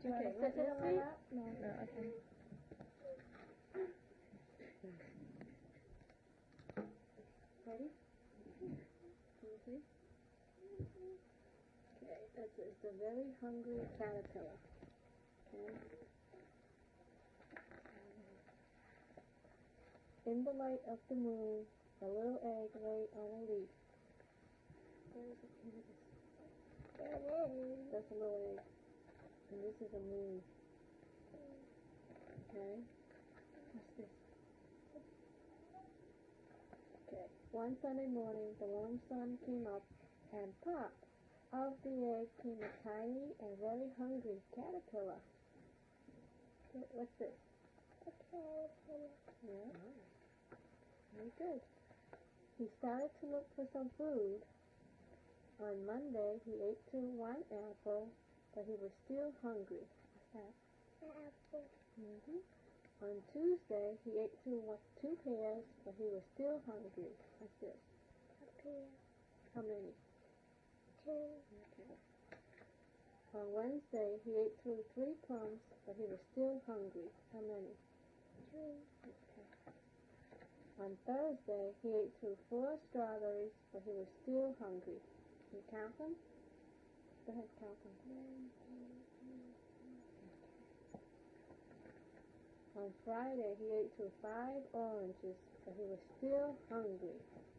Do you want to sit in a seat? No. No, okay. Ready? Easy. Okay, it's a very hungry caterpillar. Okay. In the light of the moon, a little egg lay on a leaf. Where is it? There it is. That's a little egg. And this is a moon. Okay. What's this? Okay. One Sunday morning, the warm sun came up, and pop! Out of the egg came a tiny and very hungry caterpillar. What's this? A caterpillar. Yeah. Very good. He started to look for some food. On Monday, he ate through one apple, but he was still hungry. What's that? An apple. On Tuesday, he ate through 2 pears, but he was still hungry. What's this? A pear. How many? 2. Okay. On Wednesday, he ate through 3 plums, but he was still hungry. How many? 3. Okay. On Thursday, he ate through 4 strawberries, but he was still hungry. Can you count them? Go ahead, count them. 1, 2, 3. On Friday, he ate through 5 oranges, but he was still hungry.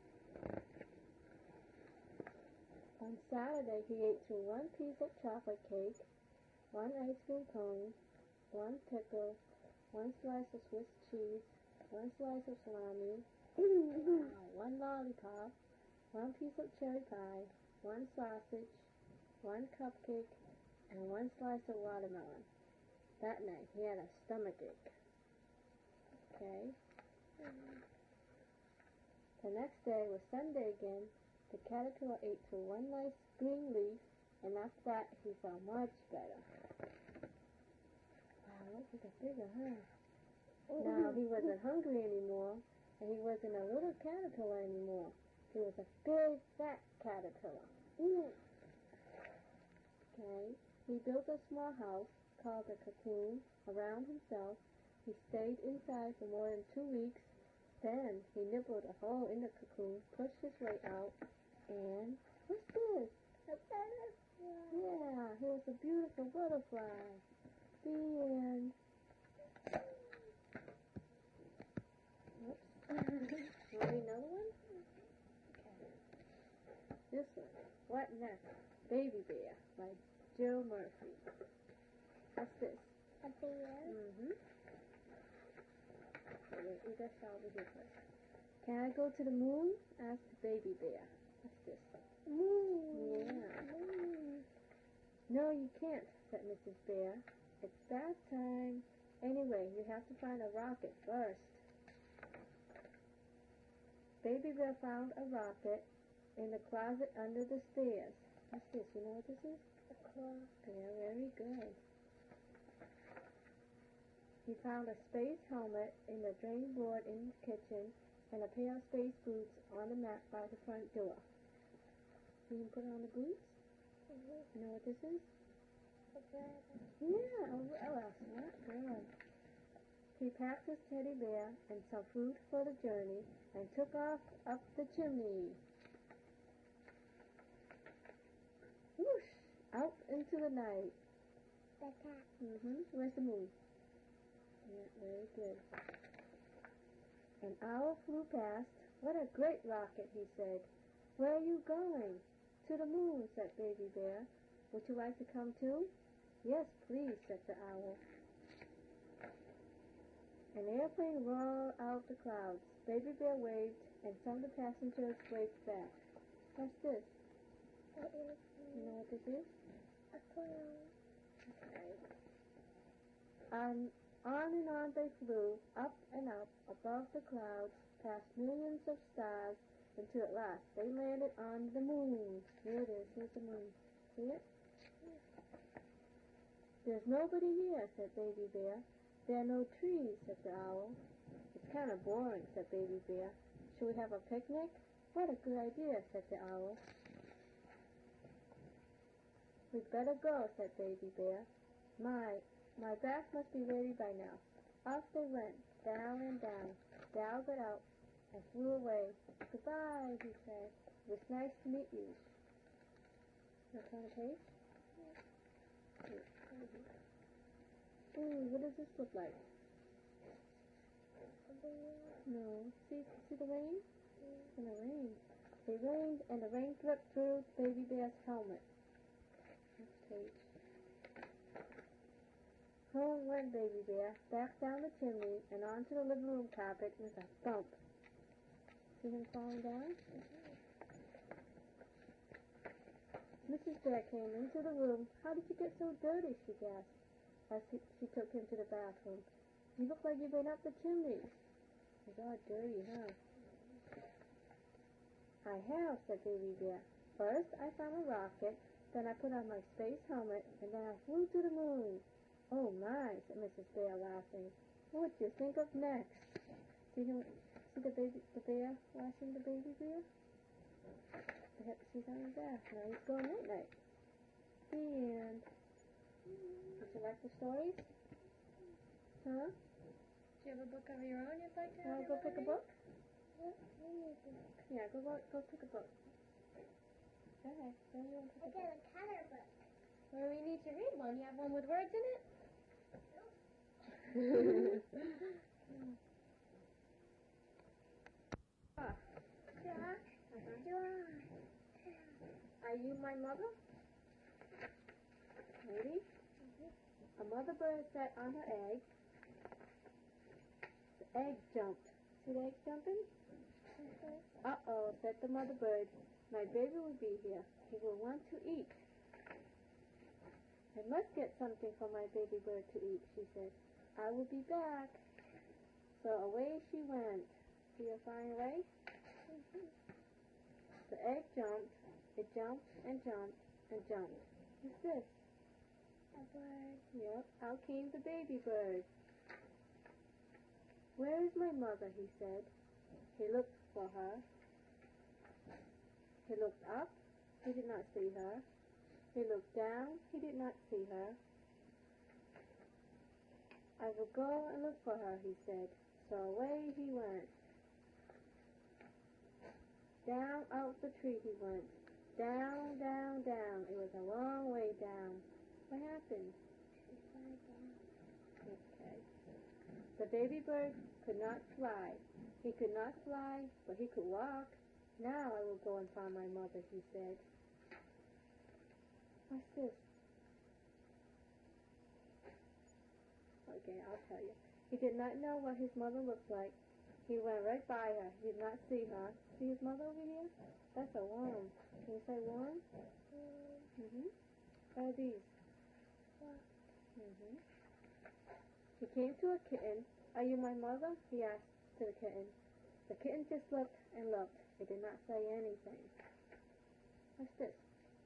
On Saturday, he ate through 1 piece of chocolate cake, 1 ice cream cone, 1 pickle, 1 slice of Swiss cheese, 1 slice of salami, 1 lollipop, 1 piece of cherry pie, 1 sausage, 1 cupcake, and 1 slice of watermelon. That night, he had a stomachache. Okay. The next day was Sunday again. The caterpillar ate through 1 nice green leaf, and after that, he felt much better. Wow, look, he got bigger, huh? Now, he wasn't hungry anymore, and he wasn't a little caterpillar anymore. He was a big, fat caterpillar. Okay. He built a small house called a cocoon around himself. He stayed inside for more than 2 weeks. Then he nibbled a hole in the cocoon, pushed his way out, and what's this? A butterfly. Yeah, here's a beautiful butterfly. The end. Whoops. Want another one? Okay. This one. What next? Baby Bear by Joe Murphy. What's this? A bear? Okay, wait, we got to over here first. Can I go to the moon? Asked the baby bear. What's this? Moon. Yeah. Moon. No, you can't, said Mrs. Bear. It's bath time. Anyway, you have to find a rocket first. Baby Bear found a rocket in the closet under the stairs. What's this? You know what this is? A clock. Yeah, very good. He found a space helmet in the drain board in the kitchen and a pair of space boots on the mat by the front door. You can put on the boots? You know what this is? A umbrella. Yeah, umbrella. Smart girl. He packed his teddy bear and some food for the journey and took off up the chimney. Whoosh! Out into the night. The cat. Where's the moon? Yeah, very good. An owl flew past. What a great rocket, he said. Where are you going? To the moon, said Baby Bear. Would you like to come too? Yes, please, said the owl. An airplane roared out of the clouds. Baby Bear waved, and some of the passengers waved back. What's this? You know what this is? A cloud. Okay. On and on they flew, up and up, above the clouds, past millions of stars, until at last they landed on the moon. Here it is. Here's the moon. See it? There's nobody here, said Baby Bear. There are no trees, said the owl. It's kind of boring, said Baby Bear. Should we have a picnic? What a good idea, said the owl. We'd better go, said Baby Bear. My bath must be ready by now. Off they went, down and down. Dal got out and flew away. Goodbye, he said. It was nice to meet you. Want to turn the page? Ooh, what does this look like? No. See the rain? It's gonna rain. It rained and the rain dripped through Baby Bear's helmet. Next page. Home went Baby Bear, back down the chimney and onto the living room carpet with a bump. See him falling down? Mrs. Bear came into the room. How did you get so dirty? She gasped as she took him to the bathroom. You look like you've been up the chimney. It's all dirty, huh? I have, said Baby Bear. First, I found a rocket, then I put on my space helmet, and then I flew to the moon. Oh my, said Mrs. Bear, laughing. What'd you think of next? See the bear washing the baby bear? She's on his bath. Now he's going night-night. The end. Did you like the stories? Huh? Do you have a book of your own you'd like to have? Want to go pick a book? Yeah, go pick a book. Go ahead. Then you want to pick a book. A color book. Well, we need to read one. You have one with words in it? Are you my mother? Ready? A mother bird sat on her egg. The egg jumped. See the egg jumping? Uh-oh, said the mother bird. My baby will be here. He will want to eat. I must get something for my baby bird to eat, she said. I will be back. So away she went. See her flying away? The egg jumped. It jumped and jumped and jumped. What's this? A bird. Yep, out came the baby bird. Where is my mother? He said. He looked for her. He looked up. He did not see her. He looked down. He did not see her. I will go and look for her, he said. So away he went. Down out the tree he went. Down, down, down. It was a long way down. What happened? Okay. The baby bird could not fly. He could not fly, but he could walk. Now I will go and find my mother, he said. What's this? Okay, I'll tell you. He did not know what his mother looked like. He went right by her. He did not see her. See his mother over here? That's a worm. Can you say worm? What are these? He came to a kitten. Are you my mother? He asked to the kitten. The kitten just looked and looked. It did not say anything. What's this?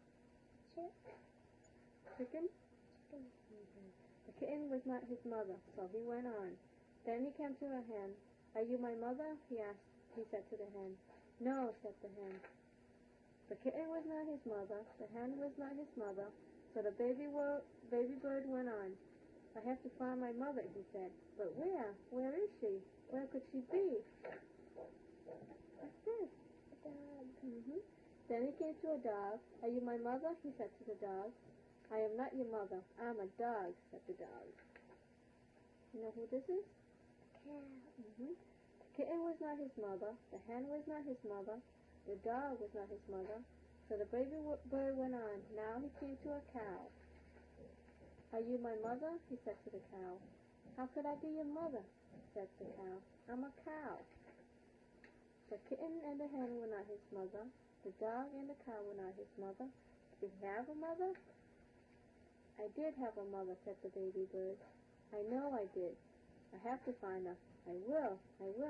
Chicken? The kitten was not his mother, so he went on. Then he came to a hen. Are you my mother? He asked. He said to the hen. No, said the hen. The kitten was not his mother. The hen was not his mother. So the baby bird went on. I have to find my mother, he said. But where? Where is she? Where could she be? What's this? A dog. Then he came to a dog. Are you my mother? He said to the dog. I am not your mother. I'm a dog, said the dog. You know who this is? A cow. The kitten was not his mother. The hen was not his mother. The dog was not his mother. So the baby bird went on. Now he came to a cow. Are you my mother? He said to the cow. How could I be your mother? Said the cow. I'm a cow. The kitten and the hen were not his mother. The dog and the cow were not his mother. Did he have a mother? I did have a mother, said the baby bird. I know I did. I have to find her. I will.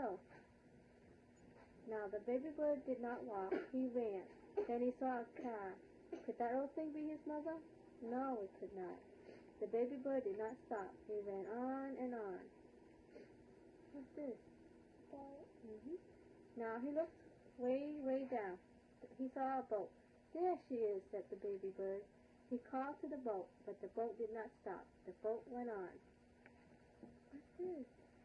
Now the baby bird did not walk. He ran. Then he saw a car. Could that old thing be his mother? No, it could not. The baby bird did not stop. He ran on and on. What's this? Boat. Now he looked way down. He saw a boat. There she is, said the baby bird. He called to the boat, but the boat did not stop. The boat went on. What's this?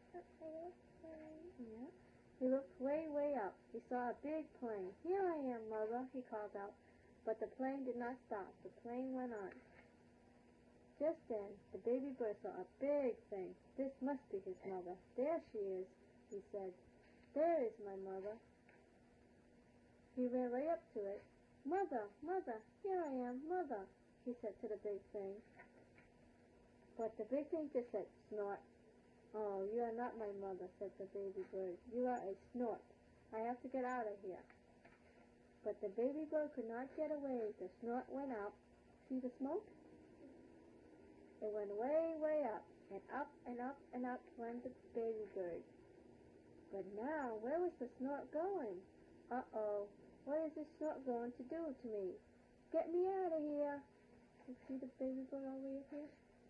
Yeah. He looked way, way up. He saw a big plane. "Here I am, Mother," he called out. But the plane did not stop. The plane went on. Just then, the baby bird saw a big thing. "This must be his mother. There she is," he said. "There is my mother." He ran right up to it. "Mother, Mother, here I am, Mother," he said to the big thing. But the big thing just said, "Snort." "Oh, you are not my mother," said the baby bird. "You are a snort. I have to get out of here." But the baby bird could not get away. The snort went out. See the smoke? It went way, way up, and up and up and up went the baby bird. But now, where was the snort going? Uh-oh, what is this snort going to do to me? Get me out of here. You see the baby bird all the way up here?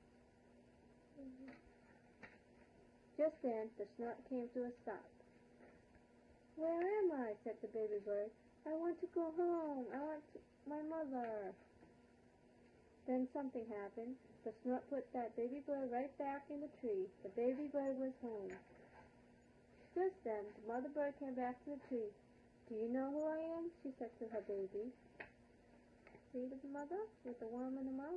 Just then, the snort came to a stop. "Where am I?" said the baby bird. "I want to go home. I want my mother." Then something happened. The snort put that baby bird right back in the tree. The baby bird was home. Just then, the mother bird came back to the tree. "Do you know who I am?" she said to her baby. See the mother with the worm in the mouth?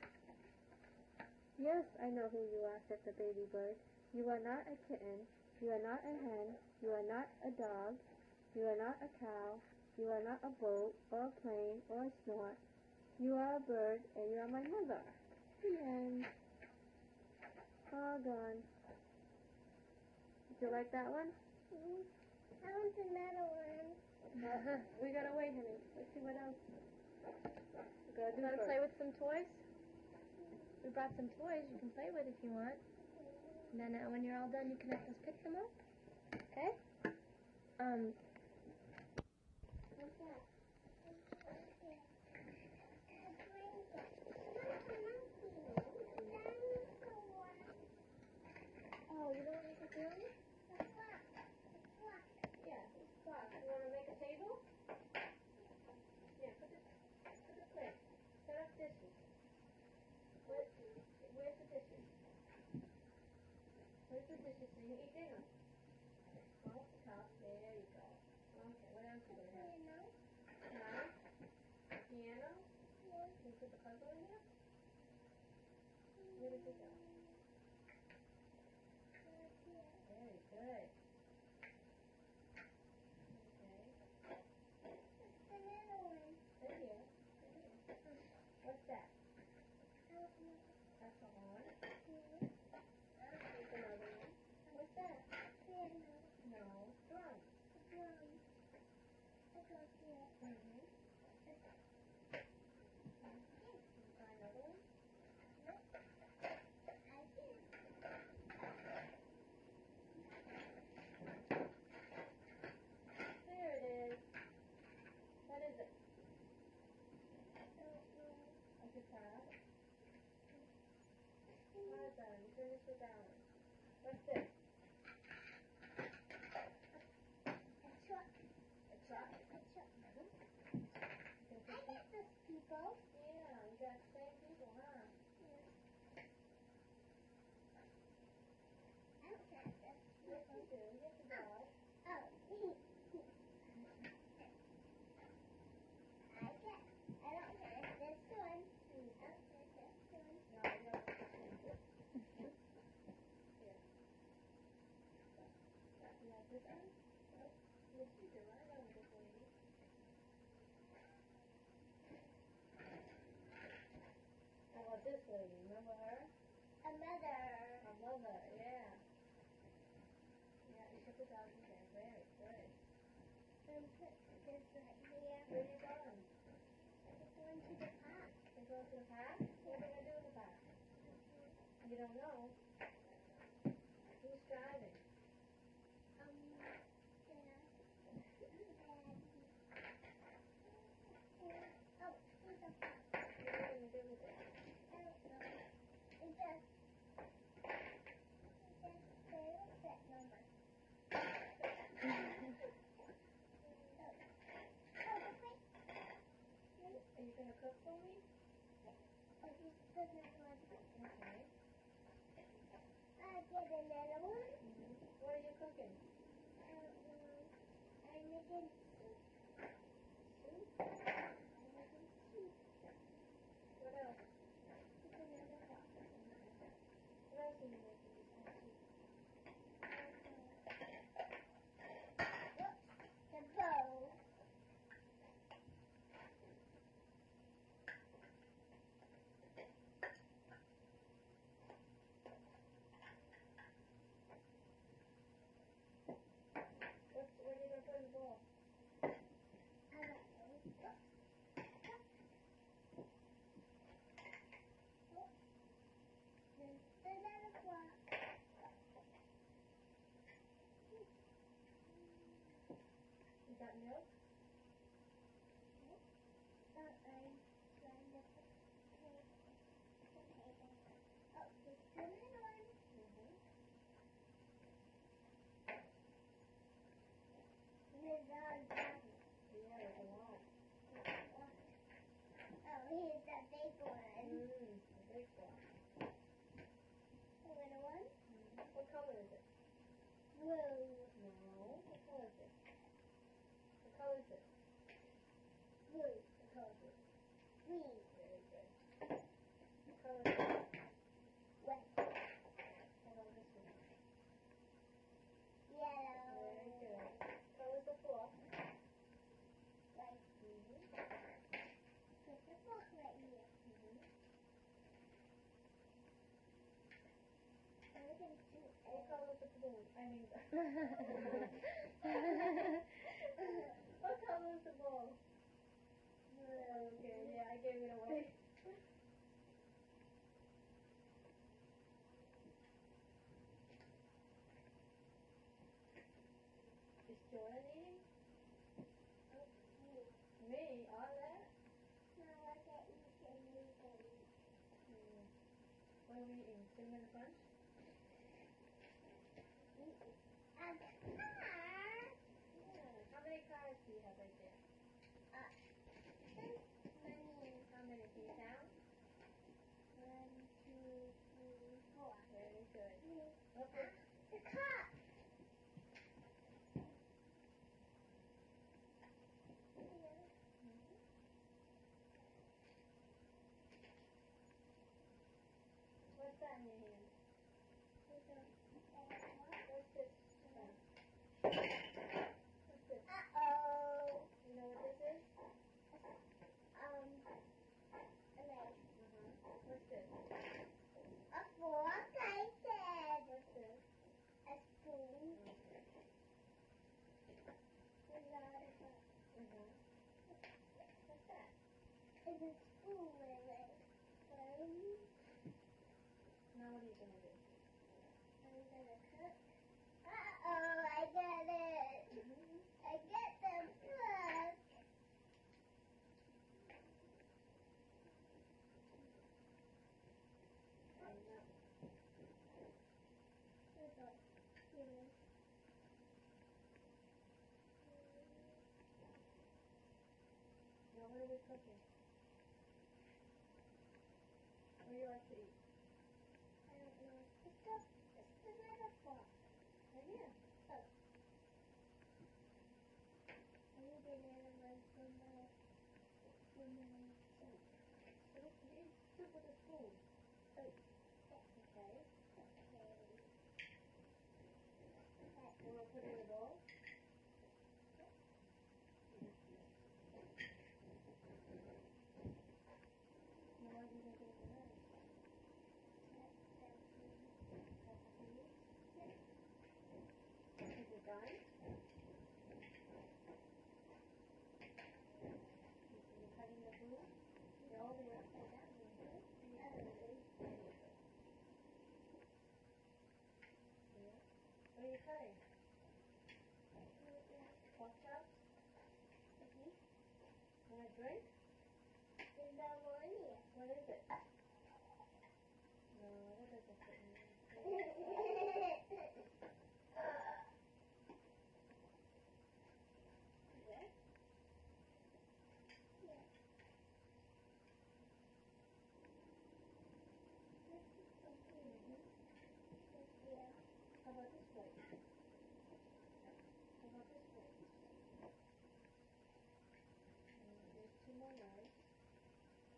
"Yes, I know who you are," said the baby bird. "You are not a kitten. You are not a hen. You are not a dog. You are not a cow. You are not a boat or a plane or a snort. You are a bird, and you are my mother." The end. All gone. Did you like that one? I want another one. We gotta wait, honey. Let's see what else. We gotta do Want to first. play with some toys? We brought some toys you can play with if you want. And then when you're all done, you can help us pick them up. Okay? What's that? Oh, you know what you could do? Yeah, it's a clock. You want to make a table? Yeah, put the plate. Set up dishes. Where's the dishes? Where's the dishes so you can eat dinner? Off the top. There you go. Okay, what else do we have? Piano? Can you put the puzzle in there? Where does it go? Very good. Okay. Right here. What's that? That's a horn. Here's another one. What's that? No. Drum. Try another one. There it is. What is it? A guitar. Well done. You finished with that one. What's this? A truck. People. Yeah, you got the same people, huh? I don't have this. Yes, you do. Yes, the dog. Oh. I don't have this one. I don't have this one. No, you don't have to change it. Here. You have this one? Yes, you do. I know this lady. How about this lady? Remember her? A mother. Her mother, yeah. Yeah, you put the dog in there. Very good. And put this right here. Where are you going? We're going to the park. You're going to the park? What are they going to do in the park? You don't know. Who's driving? Dad. Oh, who's the park? What are you going to do with it? I don't know. It just stay with it, Mama. Are you going to cook for me? just put another one. Okay. I get another one. What are you cooking? I'm making soup. Soup? I'm making soup. What else? Put another one. What else are you making besides soup? The bowl. What are you going to put in the bowl? Is that milk? Yeah, there's a lot. Here's the big one. The big one. The little one. What color is it? Blue. No. What color is it? What color is it? Blue. What color is it? Green. Very good. What color is it? Red. How about this one? Yellow. Very good. What color is the fork? Right. Put the fork right here. What color is the balloon? I mean, what color is the ball? Okay, yeah, I gave it away. Is Jordan eating? Me? All that? What are we eating? Cinnamon Crunch? Yeah. How many cars do you have right there? How many? Can you count? 1, 2, 3, 4. Very good. Look at The cup. what's that in your hand? What's this? What's this? Uh-oh. You know what this is? A knife. What's this? A fork, I said. What's this? A spoon. Okay. A lot of it. What's that? It's a spoon with it. Now what are you gonna do? I'm gonna cook. Uh-oh, I got it. I get the book. Now what are we cooking? What do you like to eat? I don't know. It's another fork. Right here. I need another one for my soup. Soup? You eat soup with a spoon. Oh, Okay. okay. You want to put it in a bowl? Now what are you going to do with the rice? Is it done? You're cutting the food? You're holding it upside down. Yeah. What are you cutting? Pork chops? Want a drink? There's no one here. What is it? No, that doesn't fit in there.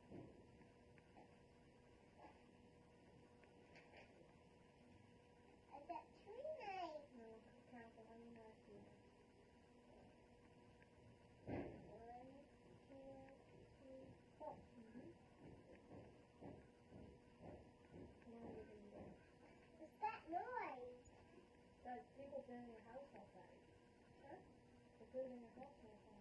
I got 3 knives. No, be careful. How many knives do you have? 1, 2, 3, 4. Now you're gonna go. What's that noise? That's people building a house outside. Huh? They're building a house outside.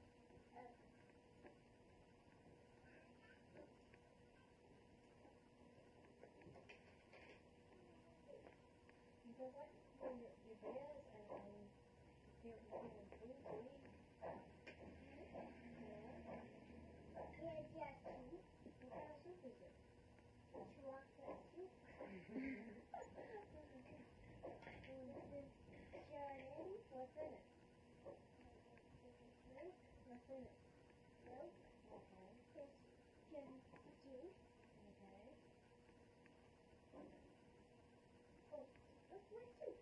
You know what? Your bears and give them food to eat. Yeah, Jackie. What kind of soup is it? Chocolate soup. Jordan. What's in it? Milk. What's in it? Milk. Okay. This juice. Okay. Oh, what's my soup?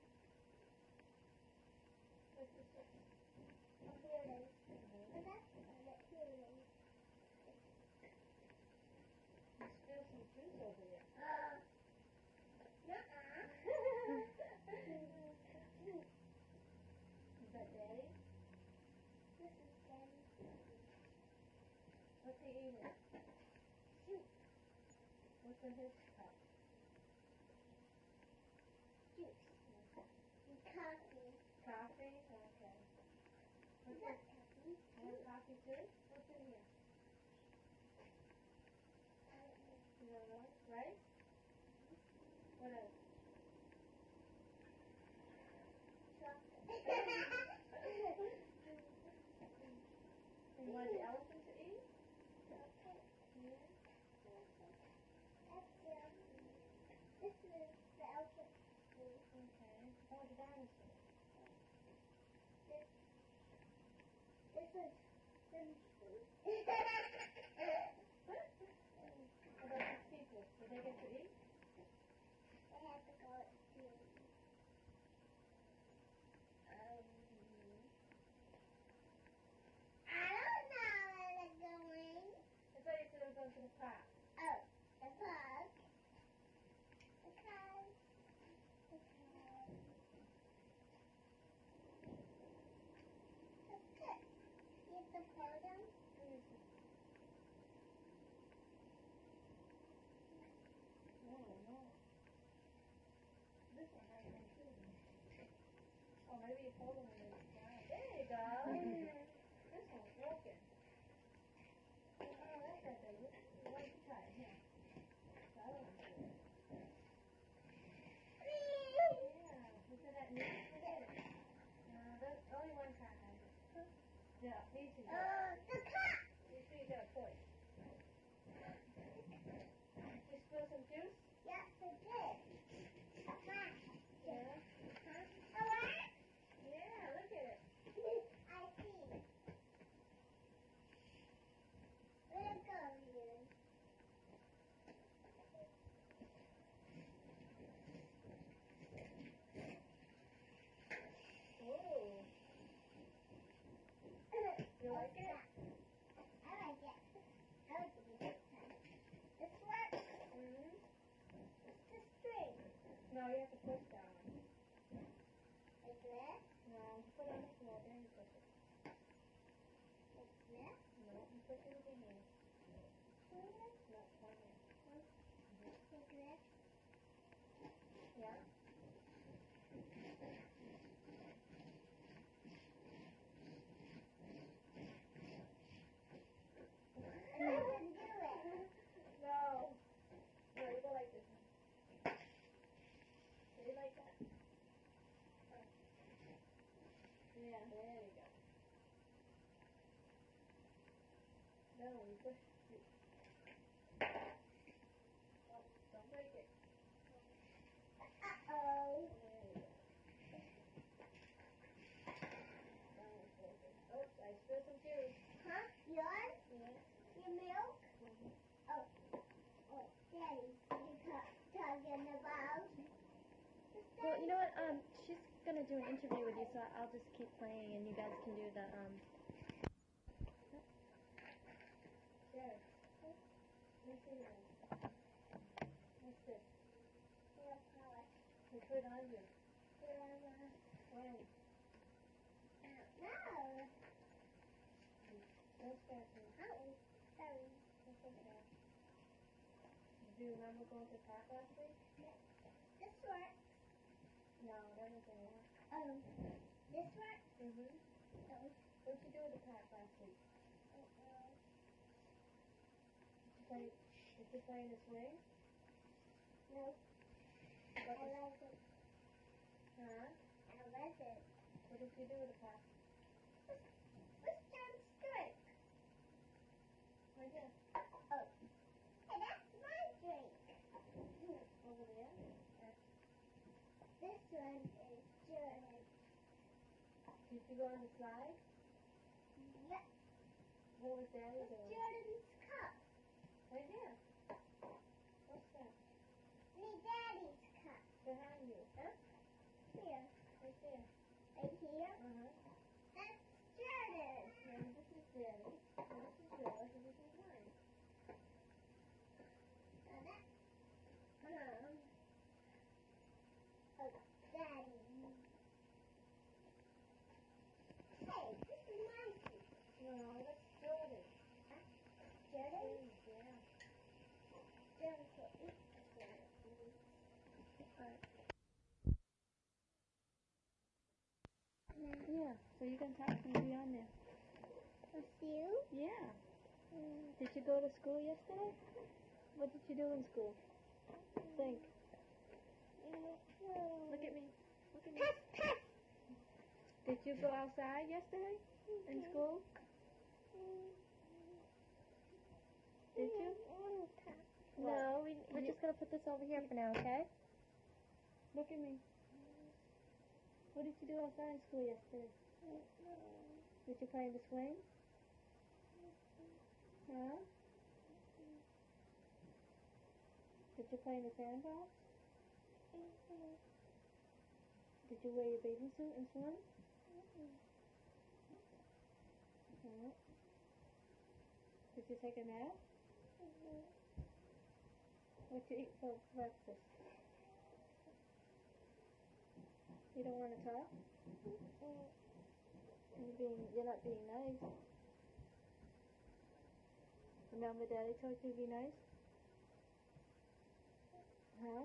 What's the soup? Here it is. Oh, that's on it. Here it is. You spilled some juice over there. Is that Daddy? This is Daddy. What's he eating? Soup. What's in his cup? Juice. And coffee. Coffee? Okay. Is that coffee? You want coffee too? What's in here? You don't know? Right? What else? And you want the elephant to eat? Yeah. This is the elephant food. Okay. Oh, the dinosaur. This is fish food. How about these people? Do they get to eat? They have to go to I don't know where they're going. I thought you said they were going to the park. Oh, the park. Because. That's good. You have to pull them. No, no. This one has one too. Oh, maybe you pulled them and they just died. There you go. This one's broken. Oh, that's not bad. Why don't you try it? Here. The other one's good. Yeah. Isn't that neat? Look at it. No, that's only one cat has it. Yeah, these two do. The cat. These two got a toy. You spill some juice? Yes, I did. Yeah. What? Yeah, look at it. I see. Where it goes, dude? Whoa. You like it? I like it. I like the music time. This works. Mm-hmm. It's the string. No, you have to push down. Like this. No, you put it on the floor, then you push it. Like this. No, you push it with your hand. Like this. No, one hand. Like this. Yeah. I can do it. No. No, you go like this. Do you like that? Yeah, there you go. No, you push. Oh, don't break it. Uh-oh. There you go. That one's broken. Oops, I spilled some juice. Huh? Yours? Yeah. Your milk? Mm-hmm. Oh, Daddy, you're talking about? Well, you know what? She's gonna do an interview with you, so I'll just keep playing, and you guys can do the There. see them. What's this? Nail polish. They put on you. Grandma. When? No. Those bathrooms. Oh, sorry. That's okay. Do you remember going to park last week? This works. No, that doesn't work. This works. Mm-hmm. No. What'd you do at the park last week? Did you play in the swing? No. What I was, like it. huh? I like it. What did you do at the park? What's John's drink? Right here. Oh. Hey, that's my drink. Over there? This one is Jordan. Did you go on the slide? Yep. What was Daddy It's doing? Jordan's cup. Right here. What's that? Me Daddy's cup. Behind you. Huh? Here. Right there. Right here. Uh-huh. That's Jordan. Now this is Daddy. And this is yours. And this is mine. Now that's Mom. Oh, Daddy. Hey, this is my seat. No, that's Jordan. Jordan? Yeah. Jordan put it. Yeah, so you can talk and be on there. With you? Yeah. Did you go to school yesterday? What did you do in school? Think. Look at me. Look at me. Puff, puff. Did you go outside yesterday in school? Did you? No, we're just going to put this over here for now, okay? Look at me. What did you do outside in school yesterday? Did you play in the swing? Huh? Did you play in the sandbox? Did you wear your bathing suit and swim? Huh? Did you take a nap? What you eat for breakfast? You don't want to talk? You're not being nice. Remember Daddy told you to be nice? Huh?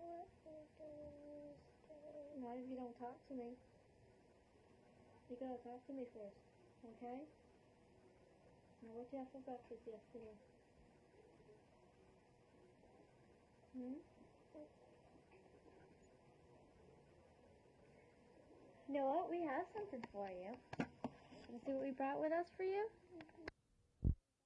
Not if you don't talk to me. You gotta talk to me first, okay? Now what you have for breakfast yesterday? You know what? We have something for you. You see what we brought with us for you?